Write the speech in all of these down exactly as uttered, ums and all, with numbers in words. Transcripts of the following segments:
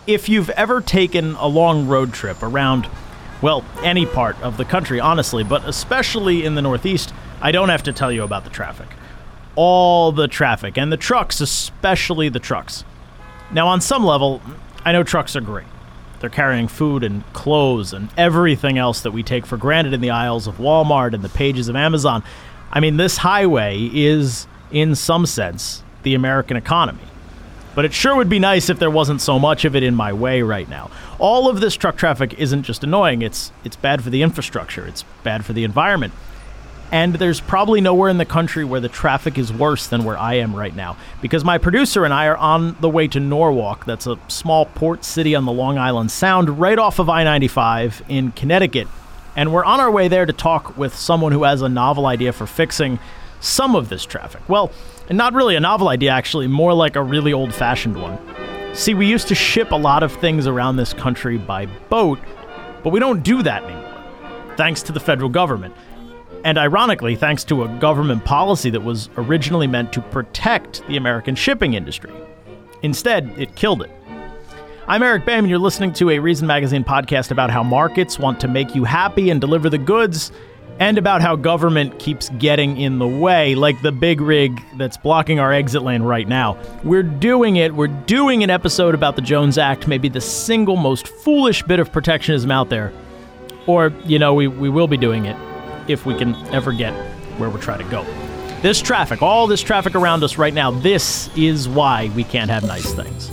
If you've ever taken a long road trip around, well, any part of the country, honestly, but especially in the Northeast, I don't have to tell you about the traffic. All the traffic, and the trucks, especially the trucks. Now, on some level, I know trucks are great. They're carrying food and clothes and everything else that we take for granted in the aisles of Walmart and the pages of Amazon. I mean, this highway is, in some sense, the American economy. But it sure would be nice if there wasn't so much of it in my way right now. All of this truck traffic isn't just annoying, it's it's bad for the infrastructure, it's bad for the environment. And there's probably nowhere in the country where the traffic is worse than where I am right now, because my producer and I are on the way to Norwalk. That's a small port city on the Long Island Sound right off of I ninety-five in Connecticut. And we're on our way there to talk with someone who has a novel idea for fixing some of this traffic. Well, and not really a novel idea, actually, more like a really old-fashioned one. See, we used to ship a lot of things around this country by boat, but we don't do that anymore, thanks to the federal government. And ironically, thanks to a government policy that was originally meant to protect the American shipping industry. Instead, it killed it. I'm Eric Boehm, and you're listening to a Reason Magazine podcast about how markets want to make you happy and deliver the goods, and about how government keeps getting in the way, like the big rig that's blocking our exit lane right now. We're doing it. We're doing an episode about the Jones Act, maybe the single most foolish bit of protectionism out there. Or, you know, we, we will be doing it if we can ever get where we're trying to go. This traffic, all this traffic around us right now, this is why we can't have nice things.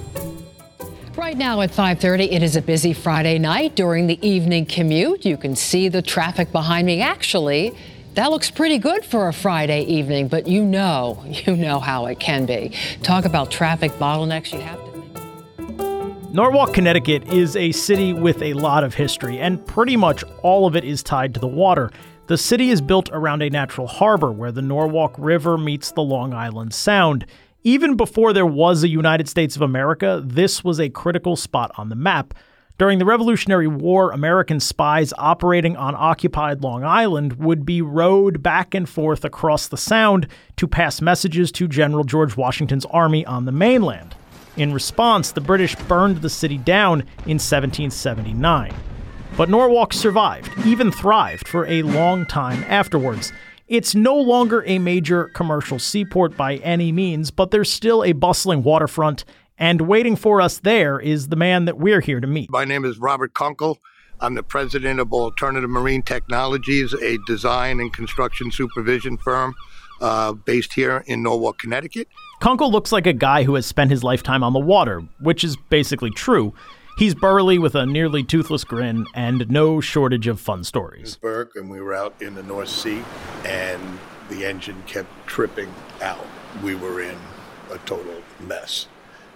Right now at five thirty, it is a busy Friday night. During the evening commute, you can see the traffic behind me. Actually, that looks pretty good for a Friday evening, but you know, you know how it can be. Talk about traffic bottlenecks, you have to. Norwalk, Connecticut is a city with a lot of history, and pretty much all of it is tied to the water. The city is built around a natural harbor where the Norwalk River meets the Long Island Sound. Even before there was a United States of America, this was a critical spot on the map. During the Revolutionary War, American spies operating on occupied Long Island would be rowed back and forth across the Sound to pass messages to General George Washington's army on the mainland. In response, the British burned the city down in seventeen seventy-nine. But Norwalk survived, even thrived, for a long time afterwards. It's no longer a major commercial seaport by any means, but there's still a bustling waterfront, and waiting for us there is the man that we're here to meet. My name is Robert Kunkel. I'm the president of Alternative Marine Technologies, a design and construction supervision firm uh, based here in Norwalk, Connecticut. Kunkel looks like a guy who has spent his lifetime on the water, which is basically true. He's burly with a nearly toothless grin and no shortage of fun stories. Burke, and we were out in the North Sea, and the engine kept tripping out. We were in a total mess.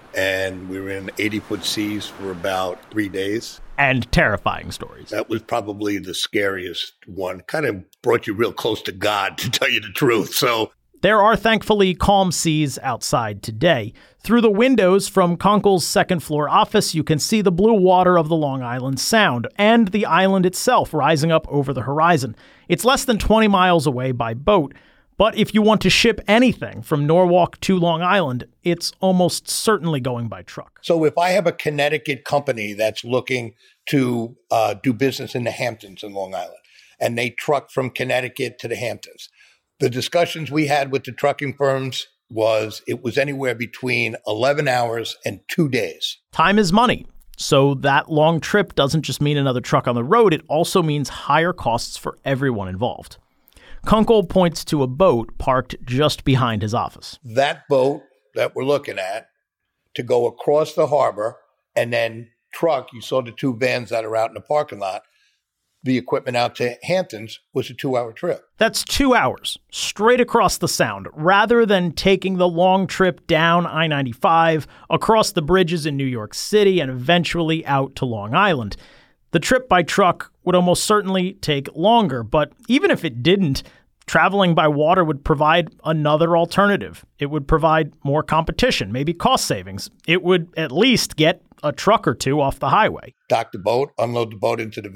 And we were in eighty-foot seas for about three days. And terrifying stories. That was probably the scariest one. Kind of brought you real close to God, to tell you the truth. So there are thankfully calm seas outside today. Through the windows from Kunkel's second floor office, you can see the blue water of the Long Island Sound and the island itself rising up over the horizon. It's less than twenty miles away by boat, but if you want to ship anything from Norwalk to Long Island, it's almost certainly going by truck. So if I have a Connecticut company that's looking to uh, do business in the Hamptons in Long Island, and they truck from Connecticut to the Hamptons, the discussions we had with the trucking firms was it was anywhere between eleven hours and two days. Time is money. So that long trip doesn't just mean another truck on the road. It also means higher costs for everyone involved. Kunkel points to a boat parked just behind his office. That boat that we're looking at to go across the harbor and then truck, you saw the two vans that are out in the parking lot, the equipment out to Hamptons was a two-hour trip. That's two hours, straight across the Sound, rather than taking the long trip down I ninety-five, across the bridges in New York City, and eventually out to Long Island. The trip by truck would almost certainly take longer, but even if it didn't, traveling by water would provide another alternative. It would provide more competition, maybe cost savings. It would at least get a truck or two off the highway. Dock the boat, unload the boat into the van,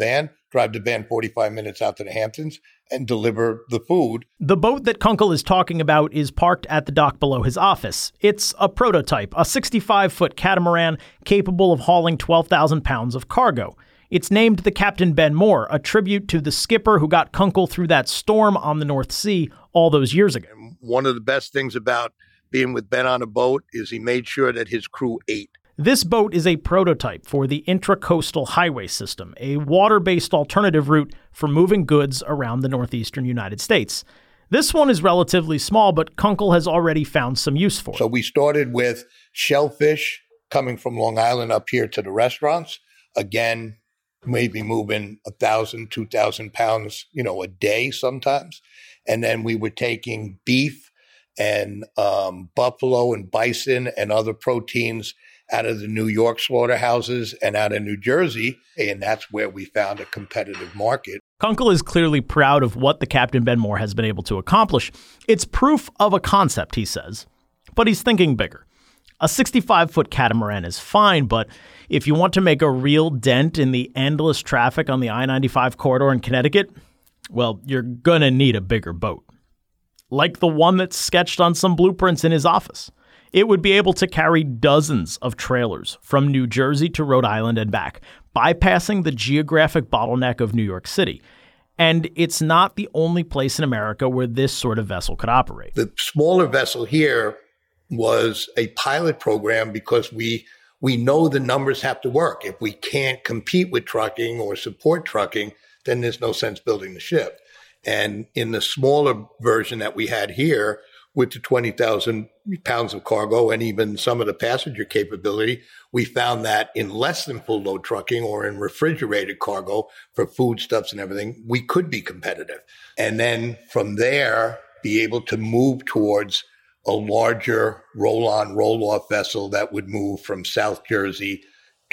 drive the van forty-five minutes out to the Hamptons, and deliver the food. The boat that Kunkel is talking about is parked at the dock below his office. It's a prototype, a sixty-five-foot catamaran capable of hauling twelve thousand pounds of cargo. It's named the Captain Ben Moore, a tribute to the skipper who got Kunkel through that storm on the North Sea all those years ago. And one of the best things about being with Ben on a boat is he made sure that his crew ate. This boat is a prototype for the Intracoastal Highway System, a water-based alternative route for moving goods around the northeastern United States. This one is relatively small, but Kunkel has already found some use for it. So we started with shellfish coming from Long Island up here to the restaurants. Again, maybe moving a thousand, two thousand pounds, you know, a day sometimes. And then we were taking beef and um, buffalo and bison and other proteins out of the New York slaughterhouses and out of New Jersey. And that's where we found a competitive market. Kunkel is clearly proud of what the Captain Ben Moore has been able to accomplish. It's proof of a concept, he says. But he's thinking bigger. A sixty-five-foot catamaran is fine, but if you want to make a real dent in the endless traffic on the I ninety-five corridor in Connecticut, well, you're gonna need a bigger boat. Like the one that's sketched on some blueprints in his office. It would be able to carry dozens of trailers from New Jersey to Rhode Island and back, bypassing the geographic bottleneck of New York City. And it's not the only place in America where this sort of vessel could operate. The smaller vessel here was a pilot program because we we know the numbers have to work. If we can't compete with trucking or support trucking, then there's no sense building the ship. And in the smaller version that we had here, with the twenty thousand pounds of cargo and even some of the passenger capability, we found that in less than full load trucking or in refrigerated cargo for foodstuffs and everything, we could be competitive. And then from there, be able to move towards a larger roll-on, roll-off vessel that would move from South Jersey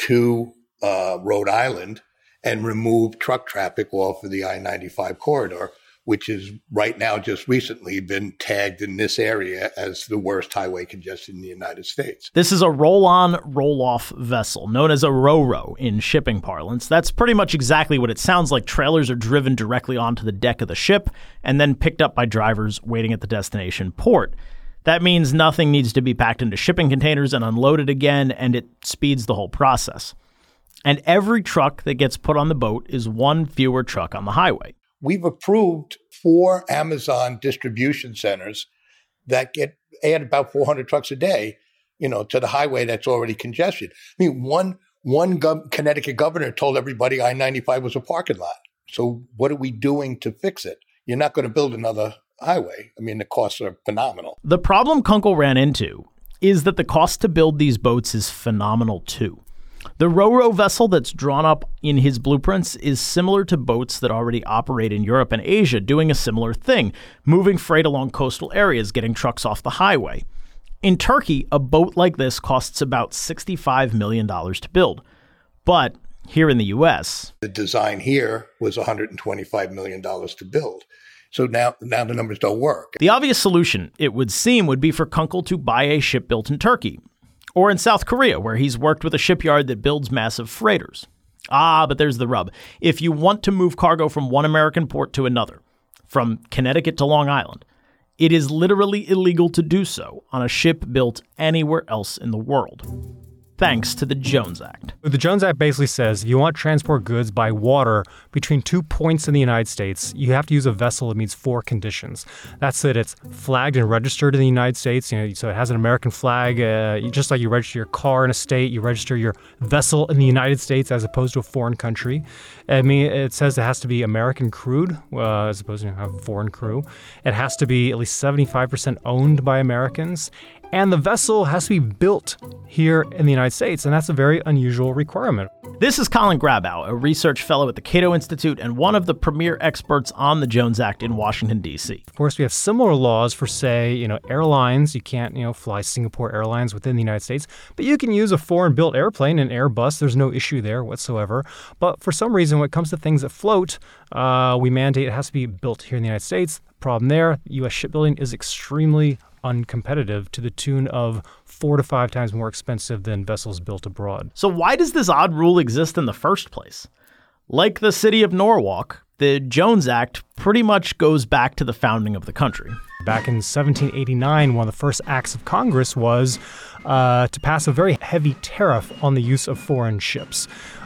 to uh, Rhode Island and remove truck traffic off of the I ninety-five corridor, which is right now just recently been tagged in this area as the worst highway congestion in the United States. This is a roll-on, roll-off vessel, known as a ro-ro in shipping parlance. That's pretty much exactly what it sounds like. Trailers are driven directly onto the deck of the ship and then picked up by drivers waiting at the destination port. That means nothing needs to be packed into shipping containers and unloaded again, and it speeds the whole process. And every truck that gets put on the boat is one fewer truck on the highway. We've approved four Amazon distribution centers that get add about four hundred trucks a day, you know, to the highway that's already congested. I mean, one one gov- Connecticut governor told everybody I ninety-five was a parking lot. So what are we doing to fix it? You're not going to build another highway. I mean, the costs are phenomenal. The problem Kunkel ran into is that the cost to build these boats is phenomenal too. The ro-ro vessel that's drawn up in his blueprints is similar to boats that already operate in Europe and Asia, doing a similar thing, moving freight along coastal areas, getting trucks off the highway. In Turkey, a boat like this costs about sixty-five million dollars to build. But here in the U S, the design here was one hundred twenty-five million dollars to build. So now, now the numbers don't work. The obvious solution, it would seem, would be for Kunkel to buy a ship built in Turkey. Or in South Korea, where he's worked with a shipyard that builds massive freighters. Ah, but there's the rub. If you want to move cargo from one American port to another, from Connecticut to Long Island, it is literally illegal to do so on a ship built anywhere else in the world. Thanks to the Jones Act. The Jones Act basically says if you want to transport goods by water between two points in the United States, you have to use a vessel that meets four conditions. That's that it's flagged and registered in the United States, you know, so it has an American flag. Uh, just like you register your car in a state, you register your vessel in the United States as opposed to a foreign country. I mean, it says it has to be American crewed uh, as opposed to have a foreign crew. It has to be at least seventy-five percent owned by Americans. And the vessel has to be built here in the United States, and that's a very unusual requirement. This is Colin Grabow, a research fellow at the Cato Institute and one of the premier experts on the Jones Act in Washington, D C. Of course, we have similar laws for, say, you know, airlines. You can't, you know, fly Singapore Airlines within the United States, but you can use a foreign-built airplane, an Airbus. There's no issue there whatsoever. But for some reason, when it comes to things that float, uh, we mandate it has to be built here in the United States. Problem there, U S shipbuilding is extremely uncompetitive to the tune of four to five times more expensive than vessels built abroad. So why does this odd rule exist in the first place? Like the city of Norwalk, the Jones Act pretty much goes back to the founding of the country. Back in seventeen eighty-nine, one of the first acts of Congress was uh, to pass a very heavy tariff on the use of foreign ships.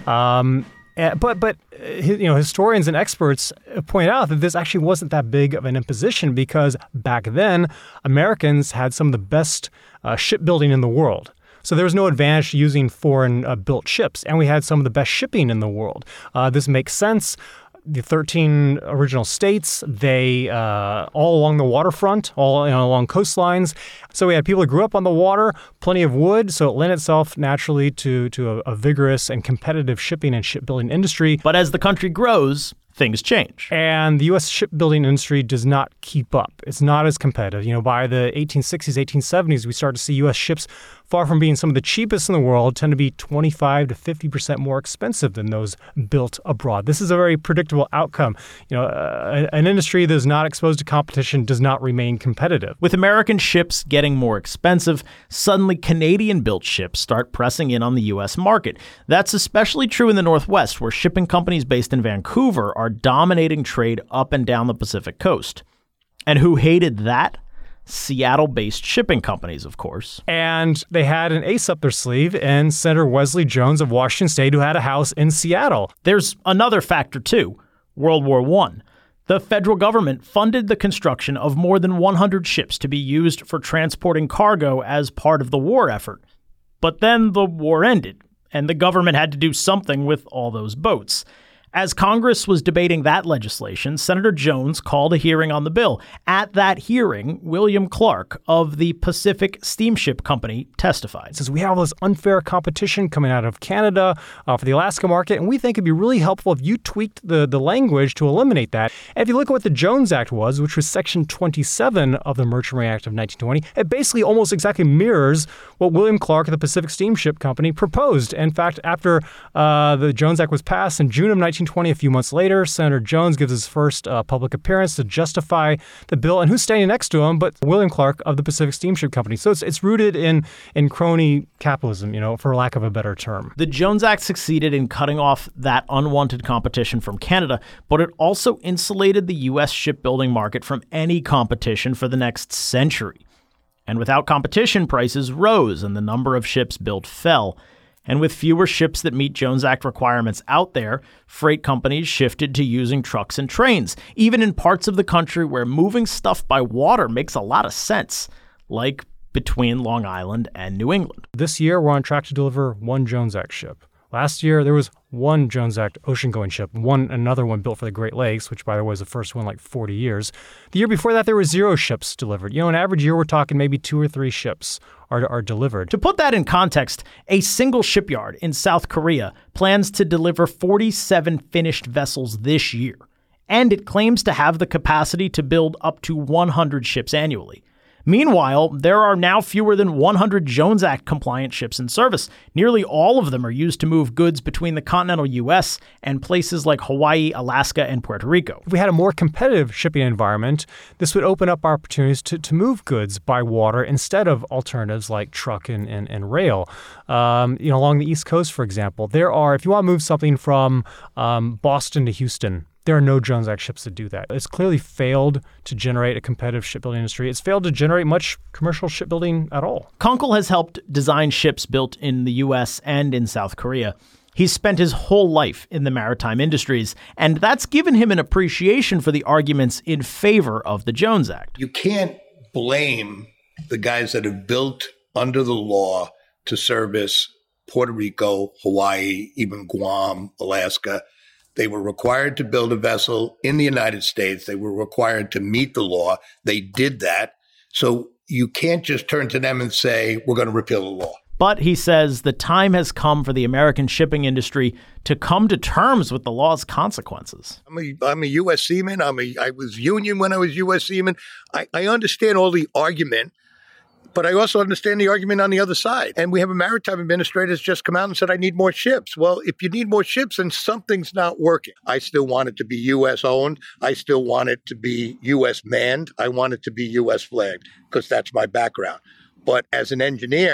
Um, but, but you know, historians and experts point out that this actually wasn't that big of an imposition because back then, Americans had some of the best uh, shipbuilding in the world. So there was no advantage to using foreign-built uh, ships, and we had some of the best shipping in the world. Uh, this makes sense. The thirteen original states, they uh, all along the waterfront, all you know, along coastlines. So we had people who grew up on the water, plenty of wood, so it lent itself naturally to, to a, a vigorous and competitive shipping and shipbuilding industry. But as the country grows, things change. And the U S shipbuilding industry does not keep up. It's not as competitive. You know, by the eighteen sixties, eighteen seventies, we start to see U S ships, far from being some of the cheapest in the world, tend to be twenty-five to fifty percent more expensive than those built abroad. This is a very predictable outcome. You know, uh, an industry that is not exposed to competition does not remain competitive. With American ships getting more expensive, suddenly Canadian-built ships start pressing in on the U S market. That's especially true in the Northwest, where shipping companies based in Vancouver are dominating trade up and down the Pacific coast. And who hated that? Seattle-based shipping companies, of course. And they had an ace up their sleeve in Senator Wesley Jones of Washington State, who had a house in Seattle. There's another factor, too. World War One. The federal government funded the construction of more than one hundred ships to be used for transporting cargo as part of the war effort. But then the war ended, and the government had to do something with all those boats. As Congress was debating that legislation, Senator Jones called a hearing on the bill. At that hearing, William Clark of the Pacific Steamship Company testified. He says, we have all this unfair competition coming out of Canada uh, for the Alaska market, and we think it'd be really helpful if you tweaked the, the language to eliminate that. And if you look at what the Jones Act was, which was Section twenty-seven of the Merchant Marine Act of nineteen twenty, it basically almost exactly mirrors what William Clark of the Pacific Steamship Company proposed. In fact, after uh, the Jones Act was passed in June of nineteen twenty, a few months later, Senator Jones gives his first uh, public appearance to justify the bill. And who's standing next to him but William Clark of the Pacific Steamship Company? So it's it's rooted in, in crony capitalism, you know, for lack of a better term. The Jones Act succeeded in cutting off that unwanted competition from Canada, but it also insulated the U S shipbuilding market from any competition for the next century. And without competition, prices rose and the number of ships built fell. And with fewer ships that meet Jones Act requirements out there, freight companies shifted to using trucks and trains, even in parts of the country where moving stuff by water makes a lot of sense, like between Long Island and New England. This year, we're on track to deliver one Jones Act ship. Last year, there was one Jones Act ocean-going ship, one another one built for the Great Lakes, which, by the way, was the first one in like forty years. The year before that, there were zero ships delivered. You know, an average year, we're talking maybe two or three ships are, are delivered. To put that in context, a single shipyard in South Korea plans to deliver forty-seven finished vessels this year, and it claims to have the capacity to build up to one hundred ships annually. Meanwhile, there are now fewer than one hundred Jones Act-compliant ships in service. Nearly all of them are used to move goods between the continental U S and places like Hawaii, Alaska, and Puerto Rico. If we had a more competitive shipping environment, this would open up opportunities to, to move goods by water instead of alternatives like truck and, and, and rail. Um, you know, along the East Coast, for example, there are, if you want to move something from um, Boston to Houston, there are no Jones Act ships that do that. It's clearly failed to generate a competitive shipbuilding industry. It's failed to generate much commercial shipbuilding at all. Kunkel has helped design ships built in the U S and in South Korea. He's spent his whole life in the maritime industries, and that's given him an appreciation for the arguments in favor of the Jones Act. You can't blame the guys that have built under the law to service Puerto Rico, Hawaii, even Guam, Alaska. They were required to build a vessel in the United States. They were required to meet the law. They did that. So you can't just turn to them and say, we're going to repeal the law. But he says the time has come for the American shipping industry to come to terms with the law's consequences. I'm a, I'm a U S seaman. I'm a, I was union when I was U S seaman. I, I understand all the argument, but I also understand the argument on the other side. And we have a maritime administrator that's just come out and said, I need more ships. Well, if you need more ships, then something's not working. I still want it to be U S owned. I still want it to be U S manned. I want it to be U S flagged because that's my background. But as an engineer,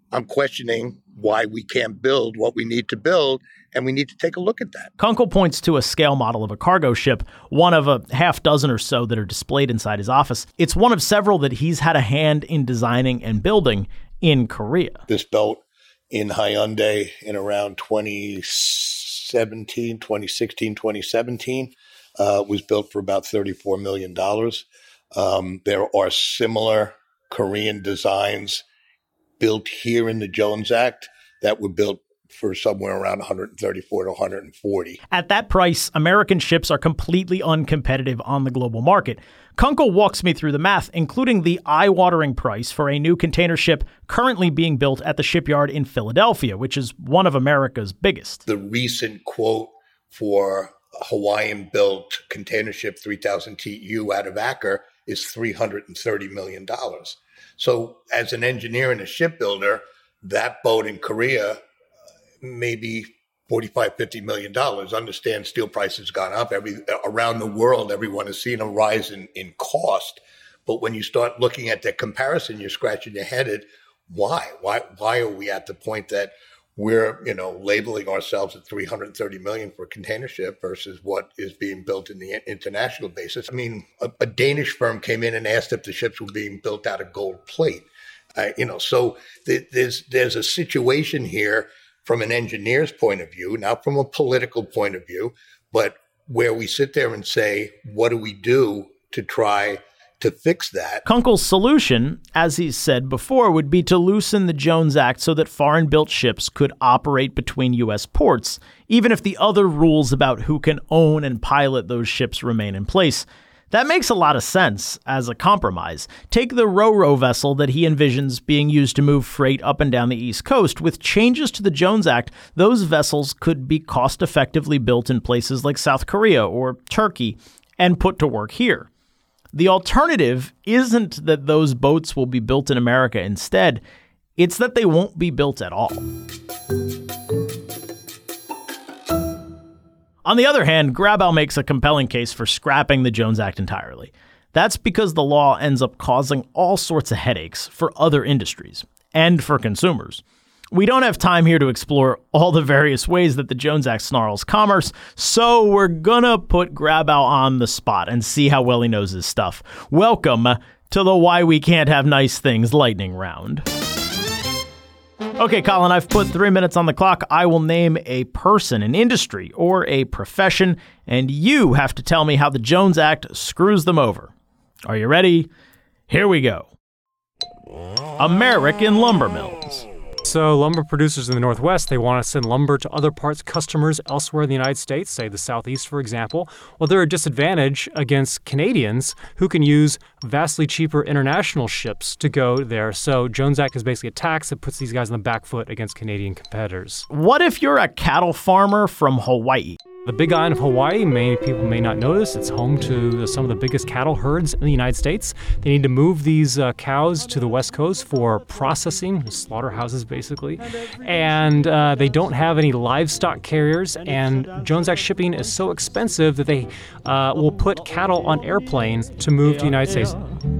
I'm questioning why we can't build what we need to build, and we need to take a look at that. Kunkel points to a scale model of a cargo ship, one of a half dozen or so that are displayed inside his office. It's one of several that he's had a hand in designing and building in Korea. This built in Hyundai in around twenty seventeen, twenty sixteen, twenty seventeen, uh, was built for about thirty-four million dollars. Um, there are similar Korean designs built here in the Jones Act that were built for somewhere around one hundred thirty-four to one hundred forty. At that price, American ships are completely uncompetitive on the global market. Kunkel walks me through the math, including the eye-watering price for a new container ship currently being built at the shipyard in Philadelphia, which is one of America's biggest. The recent quote for a Hawaiian-built container ship three thousand T U out of Acker is three hundred thirty million dollars. So as an engineer and a shipbuilder, that boat in Korea maybe forty-five, fifty million dollars. Understand steel prices gone up. Every around the world, everyone has seen a rise in, in cost. But when you start looking at that comparison, you're scratching your head at why? Why why are we at the point that we're, you know, labeling ourselves at three hundred thirty million dollars for a container ship versus what is being built in the international basis? I mean, a, a Danish firm came in and asked if the ships were being built out of gold plate. Uh, you know, so th- there's there's a situation here from an engineer's point of view, not from a political point of view, but where we sit there and say, what do we do to try to fix that? Kunkel's solution, as he's said before, would be to loosen the Jones Act so that foreign-built ships could operate between U S ports, even if the other rules about who can own and pilot those ships remain in place. That makes a lot of sense as a compromise. Take the Ro-Ro vessel that he envisions being used to move freight up and down the East Coast. With changes to the Jones Act, those vessels could be cost-effectively built in places like South Korea or Turkey and put to work here. The alternative isn't that those boats will be built in America instead. It's that they won't be built at all. On the other hand, Grabow makes a compelling case for scrapping the Jones Act entirely. That's because the law ends up causing all sorts of headaches for other industries and for consumers. We don't have time here to explore all the various ways that the Jones Act snarls commerce, so we're gonna put Grabow on the spot and see how well he knows his stuff. Welcome to the Why We Can't Have Nice Things lightning round. Okay, Colin, I've put three minutes on the clock. I will name a person, an industry, or a profession, and you have to tell me how the Jones Act screws them over. Are you ready? Here we go. American lumber mills. So lumber producers in the Northwest, they want to send lumber to other parts customers elsewhere in the United States, say the Southeast, for example. Well, they're a disadvantage against Canadians who can use vastly cheaper international ships to go there. So Jones Act is basically a tax that puts these guys on the back foot against Canadian competitors. What if you're a cattle farmer from Hawaii? The Big Island of Hawaii, many people may not know this, it's home to some of the biggest cattle herds in the United States. They need to move these uh, cows to the West Coast for processing, slaughterhouses basically, and uh, they don't have any livestock carriers, and Jones Act shipping is so expensive that they uh, will put cattle on airplanes to move to the United States.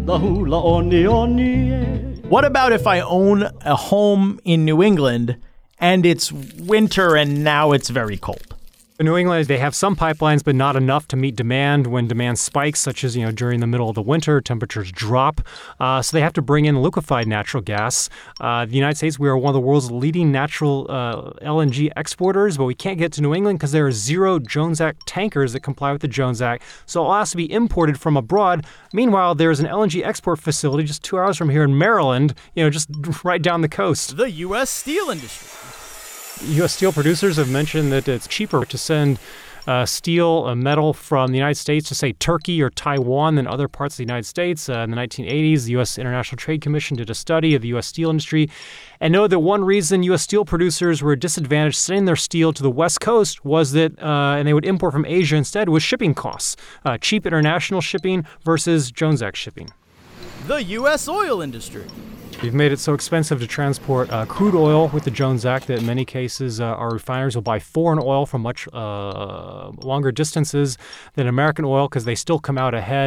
What about if I own a home in New England and it's winter and now it's very cold? In New England, they have some pipelines, but not enough to meet demand when demand spikes, such as, you know, during the middle of the winter, temperatures drop. Uh, so they have to bring in liquefied natural gas. Uh, the United States, we are one of the world's leading natural uh, L N G exporters, but we can't get to New England because there are zero Jones Act tankers that comply with the Jones Act. So it has to be imported from abroad. Meanwhile, there's an L N G export facility just two hours from here in Maryland, you know, just right down the coast. The U S steel industry. U S steel producers have mentioned that it's cheaper to send uh, steel, uh, metal from the United States to, say, Turkey or Taiwan than other parts of the United States. Uh, in the nineteen eighties, the U S International Trade Commission did a study of the U S steel industry and noted that one reason U S steel producers were disadvantaged sending their steel to the West Coast was that, uh, and they would import from Asia instead, was shipping costs. Uh, cheap international shipping versus Jones Act shipping. The U S oil industry. We've made it so expensive to transport uh, crude oil with the Jones Act that in many cases uh, our refiners will buy foreign oil from much uh, longer distances than American oil because they still come out ahead.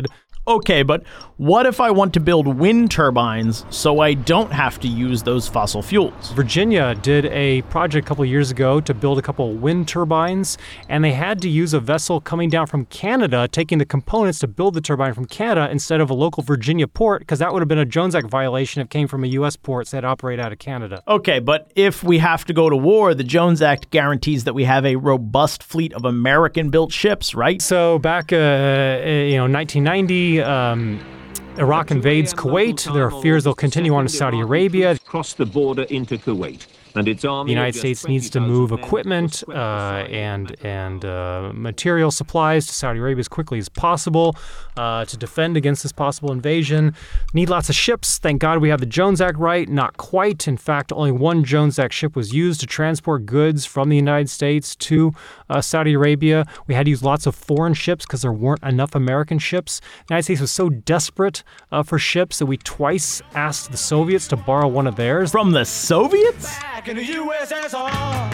Okay, but what if I want to build wind turbines so I don't have to use those fossil fuels? Virginia did a project a couple of years ago to build a couple wind turbines, and they had to use a vessel coming down from Canada, taking the components to build the turbine from Canada instead of a local Virginia port, because that would have been a Jones Act violation if it came from a U S port that operate out of Canada. Okay, but if we have to go to war, the Jones Act guarantees that we have a robust fleet of American-built ships, right? So back, uh, you know, nineteen ninety, um, Iraq invades Kuwait. There are fears they'll continue on to Saudi Arabia. Cross the border into Kuwait. And its army the United States needs to move equipment uh, and and uh, material supplies to Saudi Arabia as quickly as possible uh, to defend against this possible invasion. Need lots of ships. Thank God we have the Jones Act right. Not quite. In fact, only one Jones Act ship was used to transport goods from the United States to uh, Saudi Arabia. We had to use lots of foreign ships because there weren't enough American ships. The United States was so desperate uh, for ships that we twice asked the Soviets to borrow one of theirs. From the Soviets? In the U S S R.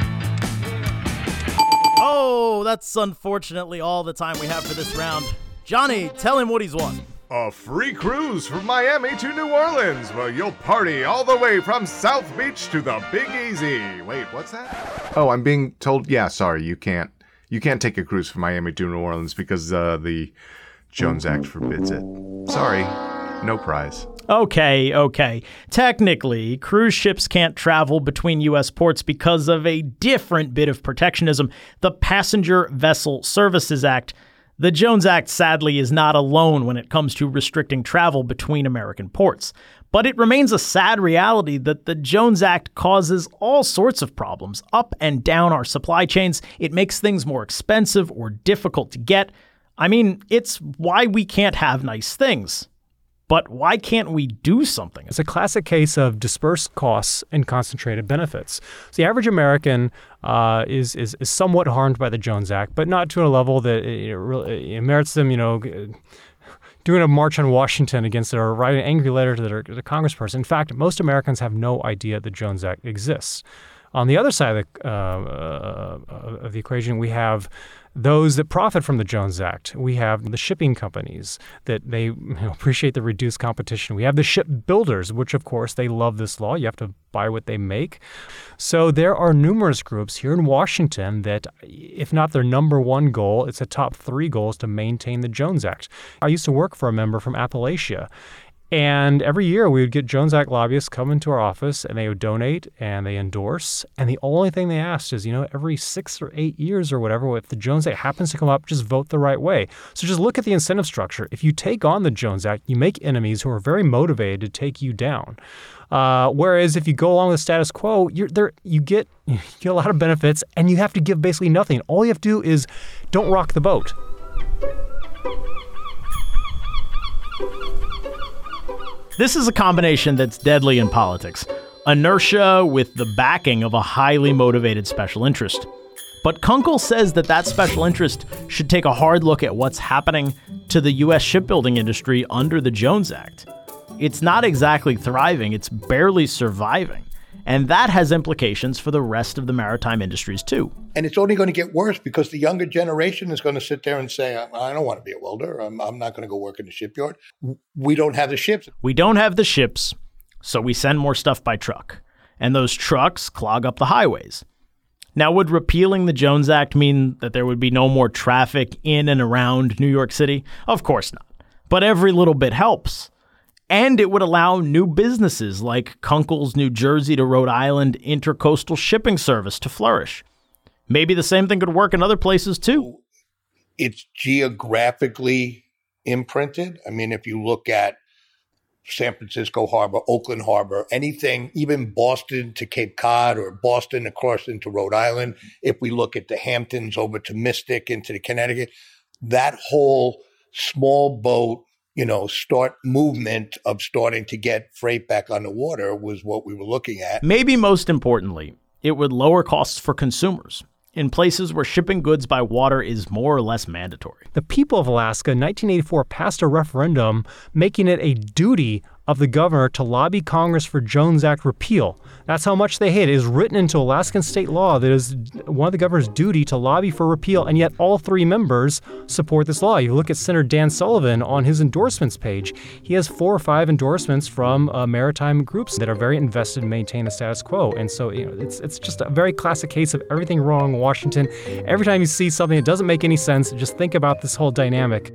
Oh, that's unfortunately all the time we have for this round. Johnny, tell him what he's won. A free cruise from Miami to New Orleans, where you'll party all the way from South Beach to the Big Easy. Wait, what's that? Oh, I'm being told, yeah, sorry, you can't. You can't take a cruise from Miami to New Orleans because uh, the Jones Act forbids it. Sorry, no prize. Okay, okay. Technically, cruise ships can't travel between U S ports because of a different bit of protectionism, the Passenger Vessel Services Act. The Jones Act, sadly, is not alone when it comes to restricting travel between American ports. But it remains a sad reality that the Jones Act causes all sorts of problems up and down our supply chains. It makes things more expensive or difficult to get. I mean, it's why we can't have nice things. But why can't we do something? It's a classic case of dispersed costs and concentrated benefits. So the average American uh, is, is is somewhat harmed by the Jones Act, but not to a level that it, really, it merits them, you know, doing a march on Washington against it or writing an angry letter to the, to the congressperson. In fact, most Americans have no idea the Jones Act exists. On the other side of the, uh, uh, of the equation, we have those that profit from the Jones Act. We have the shipping companies that they you know, appreciate the reduced competition. We have the ship builders, which, of course, they love this law. You have to buy what they make. So there are numerous groups here in Washington that, if not their number one goal, it's a top three goals to maintain the Jones Act. I used to work for a member from Appalachia. And every year we would get Jones Act lobbyists come into our office and they would donate and they endorse. And the only thing they asked is, you know, every six or eight years or whatever, if the Jones Act happens to come up, just vote the right way. So just look at the incentive structure. If you take on the Jones Act, you make enemies who are very motivated to take you down. Uh, whereas if you go along with the status quo, you're there, you get you get a lot of benefits and you have to give basically nothing. All you have to do is don't rock the boat. This is a combination that's deadly in politics. Inertia with the backing of a highly motivated special interest. But Kunkel says that that special interest should take a hard look at what's happening to the U S shipbuilding industry under the Jones Act. It's not exactly thriving, it's barely surviving. And that has implications for the rest of the maritime industries, too. And it's only going to get worse because the younger generation is going to sit there and say, I don't want to be a welder. I'm, I'm not going to go work in the shipyard. We don't have the ships. We don't have the ships, so we send more stuff by truck. And those trucks clog up the highways. Now, would repealing the Jones Act mean that there would be no more traffic in and around New York City? Of course not. But every little bit helps. And it would allow new businesses like Kunkel's New Jersey to Rhode Island intercoastal shipping service to flourish. Maybe the same thing could work in other places too. It's geographically imprinted. I mean, if you look at San Francisco Harbor, Oakland Harbor, anything, even Boston to Cape Cod or Boston across into Rhode Island, if we look at the Hamptons over to Mystic into the Connecticut, that whole small boat, you know, start movement of starting to get freight back on the water was what we were looking at. Maybe most importantly, it would lower costs for consumers in places where shipping goods by water is more or less mandatory. The people of Alaska in nineteen eighty-four passed a referendum making it a duty of the governor to lobby Congress for Jones Act repeal. That's how much they hate it. It is written into Alaskan state law that it is one of the governor's duty to lobby for repeal, and yet all three members support this law. You look at Senator Dan Sullivan on his endorsements page. He has four or five endorsements from uh, maritime groups that are very invested in maintaining the status quo. And so, you know, it's it's just a very classic case of everything wrong in Washington. Every time you see something that doesn't make any sense, just think about this whole dynamic.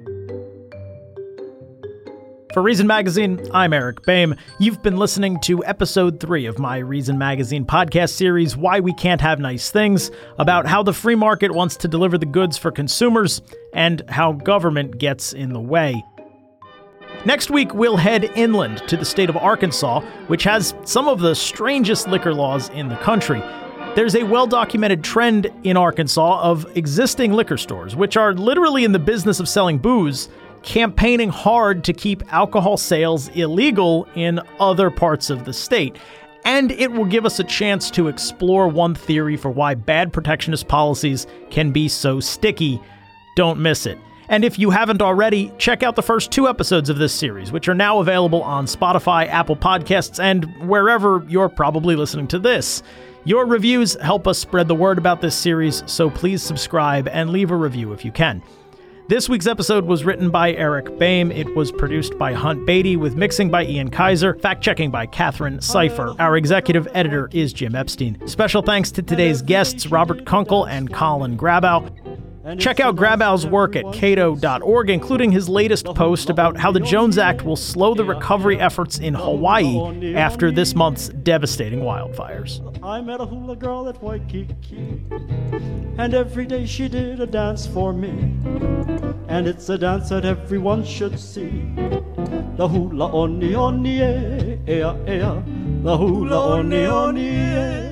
For Reason Magazine, I'm Eric Boehm. You've been listening to episode three of my Reason Magazine podcast series, Why We Can't Have Nice Things, about how the free market wants to deliver the goods for consumers and how government gets in the way. Next week, we'll head inland to the state of Arkansas, which has some of the strangest liquor laws in the country. There's a well-documented trend in Arkansas of existing liquor stores, which are literally in the business of selling booze, campaigning hard to keep alcohol sales illegal in other parts of the state. And it will give us a chance to explore one theory for why bad protectionist policies can be so sticky. Don't miss it. And if you haven't already, check out the first two episodes of this series, which are now available on Spotify, Apple Podcasts, and wherever you're probably listening to this. Your reviews help us spread the word about this series, so please subscribe and leave a review if you can. This week's episode was written by Eric Boehm. It was produced by Hunt Beatty with mixing by Ian Kaiser, fact-checking by Catherine Cipher. Our executive editor is Jim Epstein. Special thanks to today's guests, Robert Kunkel and Colin Grabow. Check out Grabow's work at cato dot org, including his latest post about how the Jones Act will slow the recovery efforts in Hawaii after this month's devastating wildfires. I met a hula girl at Waikiki, and every day she did a dance for me. And it's a dance that everyone should see. The hula oni oni e, ea ea, the hula oni oni e.